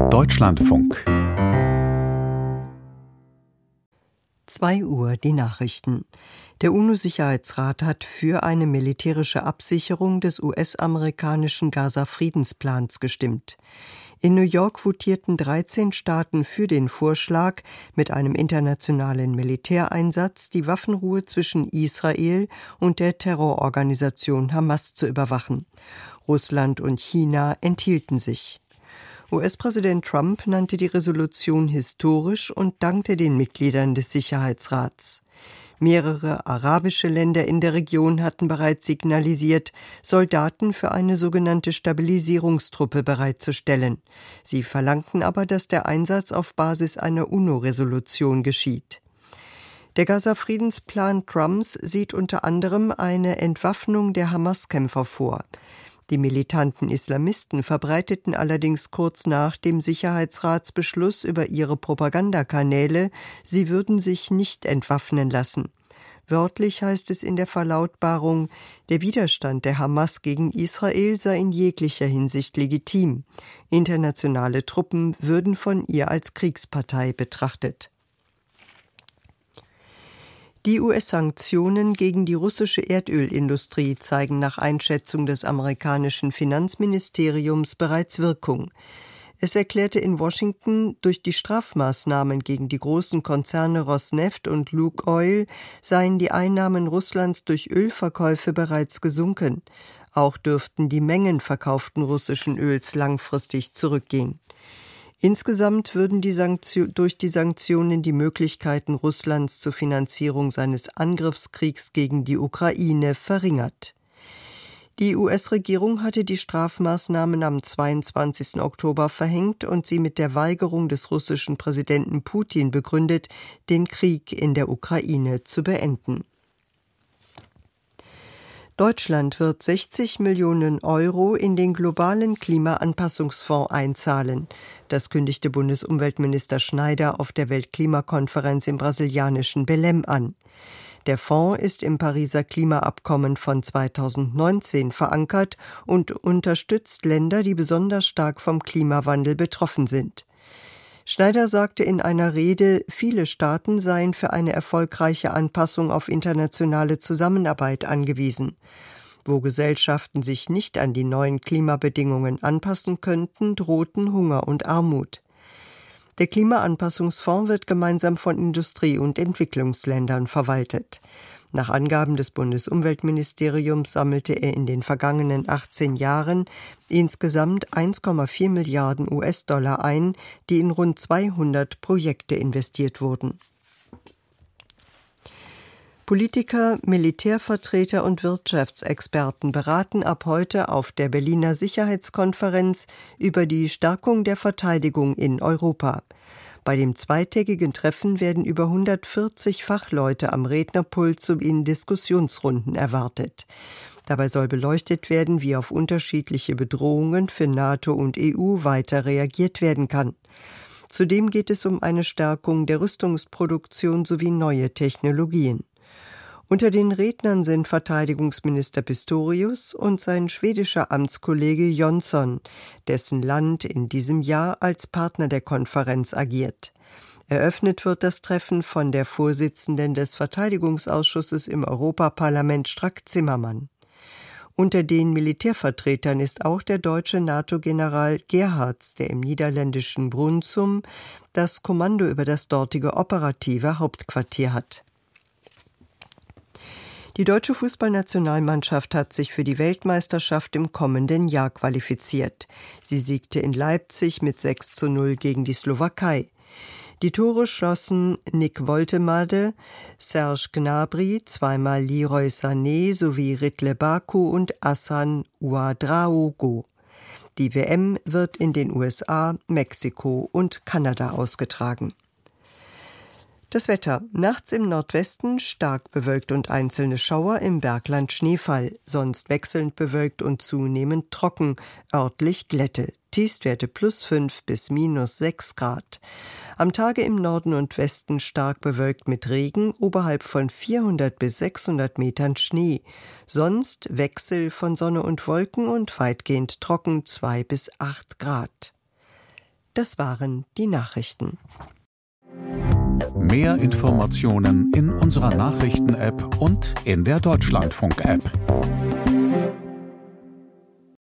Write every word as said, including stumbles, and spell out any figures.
Deutschlandfunk. zwei Uhr die Nachrichten. Der UNO-Sicherheitsrat hat für eine militärische Absicherung des U S-amerikanischen Gaza-Friedensplans gestimmt. In New York votierten dreizehn Staaten für den Vorschlag, mit einem internationalen Militäreinsatz die Waffenruhe zwischen Israel und der Terrororganisation Hamas zu überwachen. Russland und China enthielten sich. U S-Präsident Trump nannte die Resolution historisch und dankte den Mitgliedern des Sicherheitsrats. Mehrere arabische Länder in der Region hatten bereits signalisiert, Soldaten für eine sogenannte Stabilisierungstruppe bereitzustellen. Sie verlangten aber, dass der Einsatz auf Basis einer UNO-Resolution geschieht. Der Gaza-Friedensplan Trumps sieht unter anderem eine Entwaffnung der Hamas-Kämpfer vor. Die militanten Islamisten verbreiteten allerdings kurz nach dem Sicherheitsratsbeschluss über ihre Propagandakanäle, sie würden sich nicht entwaffnen lassen. Wörtlich heißt es in der Verlautbarung, der Widerstand der Hamas gegen Israel sei in jeglicher Hinsicht legitim. Internationale Truppen würden von ihr als Kriegspartei betrachtet. Die U S-Sanktionen gegen die russische Erdölindustrie zeigen nach Einschätzung des amerikanischen Finanzministeriums bereits Wirkung. Es erklärte in Washington, durch die Strafmaßnahmen gegen die großen Konzerne Rosneft und Lukoil seien die Einnahmen Russlands durch Ölverkäufe bereits gesunken. Auch dürften die Mengen verkauften russischen Öls langfristig zurückgehen. Insgesamt würden die Sanktion, durch die Sanktionen die Möglichkeiten Russlands zur Finanzierung seines Angriffskriegs gegen die Ukraine verringert. Die U S-Regierung hatte die Strafmaßnahmen am zweiundzwanzigsten Oktober verhängt und sie mit der Weigerung des russischen Präsidenten Putin begründet, den Krieg in der Ukraine zu beenden. Deutschland wird sechzig Millionen Euro in den globalen Klimaanpassungsfonds einzahlen. Das kündigte Bundesumweltminister Schneider auf der Weltklimakonferenz im brasilianischen Belém an. Der Fonds ist im Pariser Klimaabkommen von zweitausendneunzehn verankert und unterstützt Länder, die besonders stark vom Klimawandel betroffen sind. Schneider sagte in einer Rede, viele Staaten seien für eine erfolgreiche Anpassung auf internationale Zusammenarbeit angewiesen. Wo Gesellschaften sich nicht an die neuen Klimabedingungen anpassen könnten, drohten Hunger und Armut. Der Klimaanpassungsfonds wird gemeinsam von Industrie- und Entwicklungsländern verwaltet. Nach Angaben des Bundesumweltministeriums sammelte er in den vergangenen achtzehn Jahren insgesamt eins Komma vier Milliarden U S-Dollar ein, die in rund zweihundert Projekte investiert wurden. Politiker, Militärvertreter und Wirtschaftsexperten beraten ab heute auf der Berliner Sicherheitskonferenz über die Stärkung der Verteidigung in Europa. Bei dem zweitägigen Treffen werden über hundertvierzig Fachleute am Rednerpult sowie Diskussionsrunden erwartet. Dabei soll beleuchtet werden, wie auf unterschiedliche Bedrohungen für NATO und E U weiter reagiert werden kann. Zudem geht es um eine Stärkung der Rüstungsproduktion sowie neue Technologien. Unter den Rednern sind Verteidigungsminister Pistorius und sein schwedischer Amtskollege Jonsson, dessen Land in diesem Jahr als Partner der Konferenz agiert. Eröffnet wird das Treffen von der Vorsitzenden des Verteidigungsausschusses im Europaparlament Strack-Zimmermann. Unter den Militärvertretern ist auch der deutsche NATO-General Gerhards, der im niederländischen Brunssum das Kommando über das dortige operative Hauptquartier hat. Die deutsche Fußballnationalmannschaft hat sich für die Weltmeisterschaft im kommenden Jahr qualifiziert. Sie siegte in Leipzig mit sechs zu null gegen die Slowakei. Die Tore schossen Nick Woltemade, Serge Gnabry, zweimal Leroy Sané sowie Ritle Baku und Hassan Ouedraogo. Die W M wird in den U S A, Mexiko und Kanada ausgetragen. Das Wetter. Nachts im Nordwesten stark bewölkt und einzelne Schauer, im Bergland Schneefall, sonst wechselnd bewölkt und zunehmend trocken, örtlich Glätte. Tiefstwerte plus fünf bis minus sechs Grad. Am Tage im Norden und Westen stark bewölkt mit Regen, oberhalb von vierhundert bis sechshundert Metern Schnee. Sonst Wechsel von Sonne und Wolken und weitgehend trocken zwei bis acht Grad. Das waren die Nachrichten. Mehr Informationen in unserer Nachrichten-App und in der Deutschlandfunk-App.